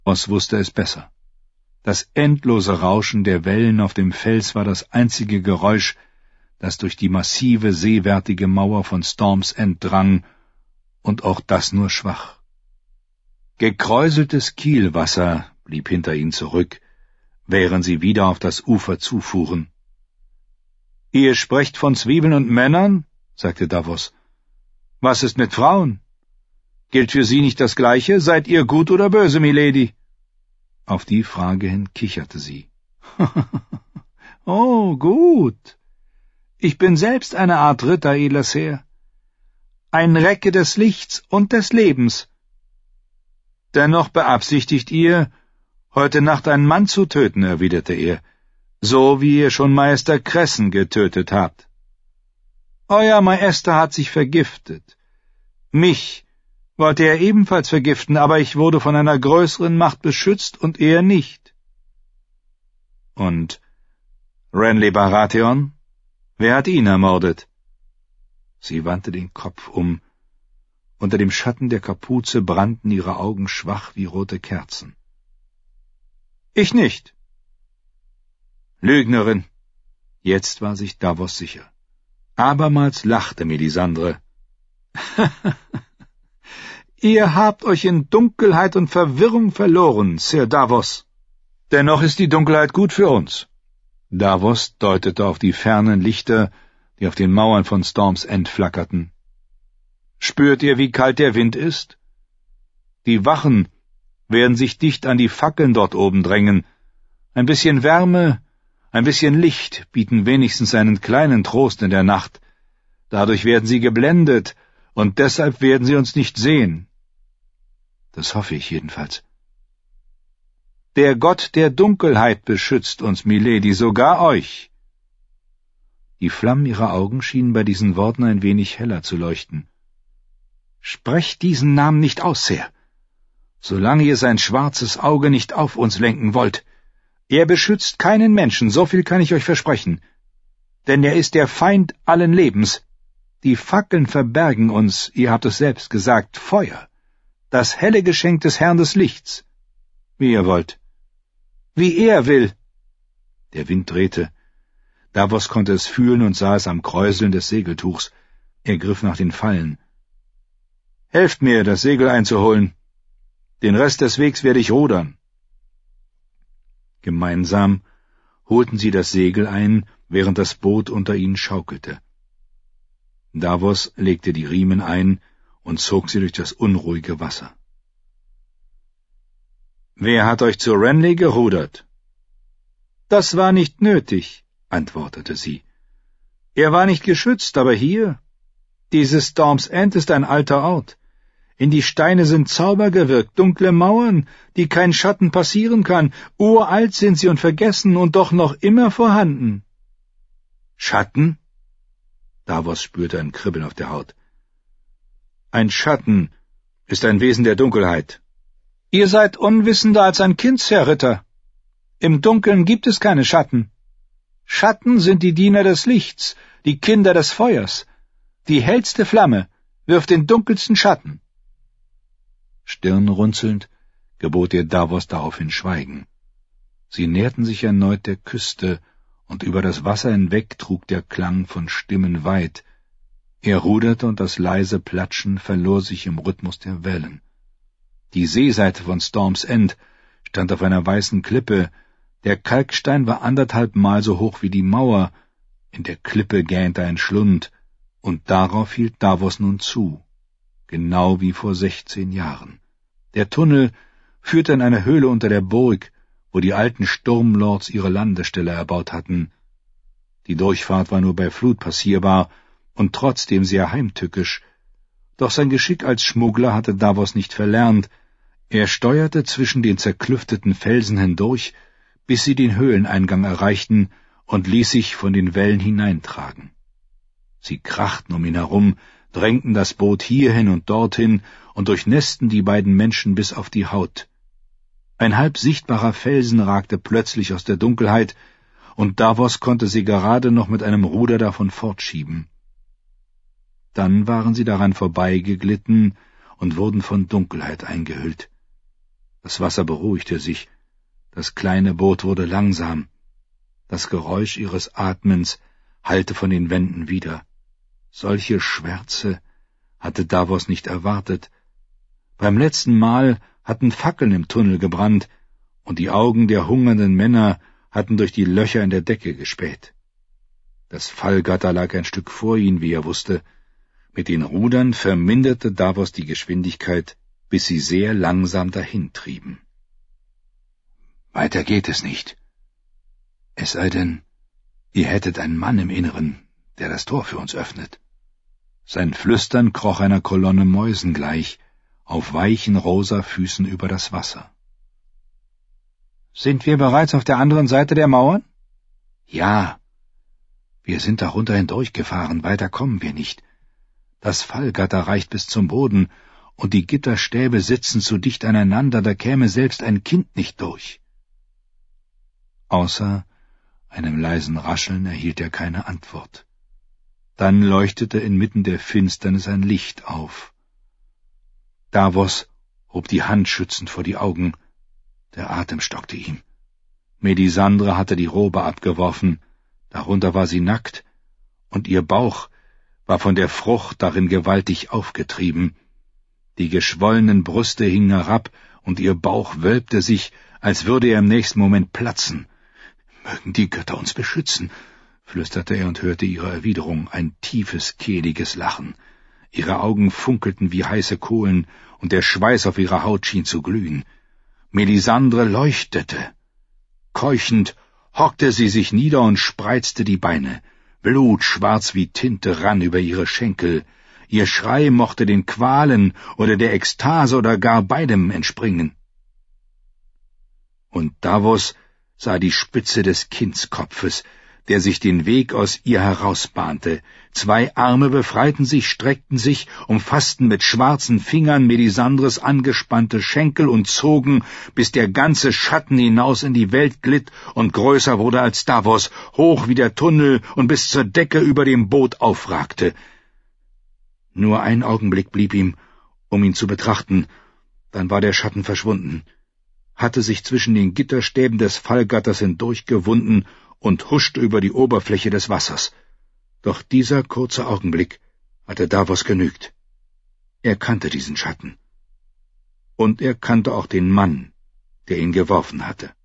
Davos wusste es besser. Das endlose Rauschen der Wellen auf dem Fels war das einzige Geräusch, das durch die massive, seewärtige Mauer von Storm's End drang, und auch das nur schwach. Gekräuseltes Kielwasser blieb hinter ihnen zurück, während sie wieder auf das Ufer zufuhren. »Ihr sprecht von Zwiebeln und Männern?« sagte Davos. »Was ist mit Frauen? Gilt für Sie nicht das Gleiche? Seid ihr gut oder böse, Milady?« Auf die Frage hin kicherte sie. »Oh, gut. Ich bin selbst eine Art Ritter, edler Sir. Ein Recke des Lichts und des Lebens. Dennoch beabsichtigt ihr, heute Nacht einen Mann zu töten«, erwiderte er, »so wie ihr schon Meister Kressen getötet habt. Euer Meister hat sich vergiftet. Mich wollte er ebenfalls vergiften, aber ich wurde von einer größeren Macht beschützt und er nicht.« »Und Renly Baratheon? Wer hat ihn ermordet?« Sie wandte den Kopf um. Unter dem Schatten der Kapuze brannten ihre Augen schwach wie rote Kerzen. »Ich nicht.« »Lügnerin!« Jetzt war sich Davos sicher. Abermals lachte Melisandre. »Ihr habt euch in Dunkelheit und Verwirrung verloren, Sir Davos. Dennoch ist die Dunkelheit gut für uns.« Davos deutete auf die fernen Lichter, die auf den Mauern von Storm's End flackerten. »Spürt ihr, wie kalt der Wind ist? Die Wachen werden sich dicht an die Fackeln dort oben drängen. Ein bisschen Wärme, ein bisschen Licht bieten wenigstens einen kleinen Trost in der Nacht. Dadurch werden sie geblendet, und deshalb werden sie uns nicht sehen.« »Das hoffe ich jedenfalls.« »Der Gott der Dunkelheit beschützt uns, Milady, sogar euch.« Die Flammen ihrer Augen schienen bei diesen Worten ein wenig heller zu leuchten. »Sprecht diesen Namen nicht aus, Sir, solange ihr sein schwarzes Auge nicht auf uns lenken wollt. Er beschützt keinen Menschen, so viel kann ich euch versprechen. Denn er ist der Feind allen Lebens. Die Fackeln verbergen uns, ihr habt es selbst gesagt, Feuer, das helle Geschenk des Herrn des Lichts. Wie ihr wollt. Wie er will.« Der Wind drehte. Davos konnte es fühlen und sah es am Kräuseln des Segeltuchs. Er griff nach den Fallen. »Helft mir, das Segel einzuholen. Den Rest des Wegs werde ich rudern.« Gemeinsam holten sie das Segel ein, während das Boot unter ihnen schaukelte. Davos legte die Riemen ein und zog sie durch das unruhige Wasser. »Wer hat euch zu Renly gerudert?« »Das war nicht nötig«, antwortete sie. »Er war nicht geschützt, aber hier. Dieses Storm's End ist ein alter Ort. In die Steine sind Zauber gewirkt, dunkle Mauern, die kein Schatten passieren kann. Uralt sind sie und vergessen und doch noch immer vorhanden.« »Schatten?« Davos spürte ein Kribbeln auf der Haut. »Ein Schatten ist ein Wesen der Dunkelheit.« »Ihr seid unwissender als ein Kind, Herr Ritter. Im Dunkeln gibt es keine Schatten. Schatten sind die Diener des Lichts, die Kinder des Feuers. Die hellste Flamme wirft den dunkelsten Schatten.« Stirnrunzelnd gebot ihr Davos daraufhin Schweigen. Sie näherten sich erneut der Küste, und über das Wasser hinweg trug der Klang von Stimmen weit. Er ruderte, und das leise Platschen verlor sich im Rhythmus der Wellen. Die Seeseite von Storm's End stand auf einer weißen Klippe. Der Kalkstein war 1,5 Mal so hoch wie die Mauer. In der Klippe gähnte ein Schlund, und darauf hielt Davos nun zu, genau wie vor 16 Jahren. Der Tunnel führte in eine Höhle unter der Burg, wo die alten Sturmlords ihre Landestelle erbaut hatten. Die Durchfahrt war nur bei Flut passierbar und trotzdem sehr heimtückisch. Doch sein Geschick als Schmuggler hatte Davos nicht verlernt. Er steuerte zwischen den zerklüfteten Felsen hindurch, bis sie den Höhleneingang erreichten, und ließ sich von den Wellen hineintragen. Sie krachten um ihn herum, drängten das Boot hierhin und dorthin und durchnässten die beiden Menschen bis auf die Haut. Ein halb sichtbarer Felsen ragte plötzlich aus der Dunkelheit, und Davos konnte sie gerade noch mit einem Ruder davon fortschieben. Dann waren sie daran vorbeigeglitten und wurden von Dunkelheit eingehüllt. Das Wasser beruhigte sich, das kleine Boot wurde langsam, das Geräusch ihres Atmens hallte von den Wänden wider. Solche Schwärze hatte Davos nicht erwartet. Beim letzten Mal hatten Fackeln im Tunnel gebrannt, und die Augen der hungernden Männer hatten durch die Löcher in der Decke gespäht. Das Fallgatter lag ein Stück vor ihnen, wie er wusste. Mit den Rudern verminderte Davos die Geschwindigkeit, bis sie sehr langsam dahintrieben. »Weiter geht es nicht. Es sei denn, ihr hättet einen Mann im Inneren, der das Tor für uns öffnet.« Sein Flüstern kroch einer Kolonne Mäusen gleich, auf weichen rosa Füßen über das Wasser. »Sind wir bereits auf der anderen Seite der Mauern?« »Ja. Wir sind darunter hindurchgefahren, weiter kommen wir nicht. Das Fallgatter reicht bis zum Boden, und die Gitterstäbe sitzen zu dicht aneinander, da käme selbst ein Kind nicht durch.« Außer einem leisen Rascheln erhielt er keine Antwort. Dann leuchtete inmitten der Finsternis ein Licht auf. Davos hob die Hand schützend vor die Augen. Der Atem stockte ihm. Melisandre hatte die Robe abgeworfen, darunter war sie nackt, und ihr Bauch war von der Frucht darin gewaltig aufgetrieben. Die geschwollenen Brüste hingen herab, und ihr Bauch wölbte sich, als würde er im nächsten Moment platzen. »Mögen die Götter uns beschützen«, flüsterte er und hörte ihre Erwiderung, ein tiefes, kehliges Lachen. Ihre Augen funkelten wie heiße Kohlen, und der Schweiß auf ihrer Haut schien zu glühen. Melisandre leuchtete. Keuchend hockte sie sich nieder und spreizte die Beine. Blut, schwarz wie Tinte, rann über ihre Schenkel. Ihr Schrei mochte den Qualen oder der Ekstase oder gar beidem entspringen. Und Davos sah die Spitze des Kindskopfes, der sich den Weg aus ihr herausbahnte. 2 Arme befreiten sich, streckten sich, umfassten mit schwarzen Fingern Melisandres angespannte Schenkel und zogen, bis der ganze Schatten hinaus in die Welt glitt und größer wurde als Davos, hoch wie der Tunnel und bis zur Decke über dem Boot aufragte. Nur ein Augenblick blieb ihm, um ihn zu betrachten, dann war der Schatten verschwunden, hatte sich zwischen den Gitterstäben des Fallgatters hindurchgewunden und huschte über die Oberfläche des Wassers. Doch dieser kurze Augenblick hatte Davos genügt. Er kannte diesen Schatten. Und er kannte auch den Mann, der ihn geworfen hatte.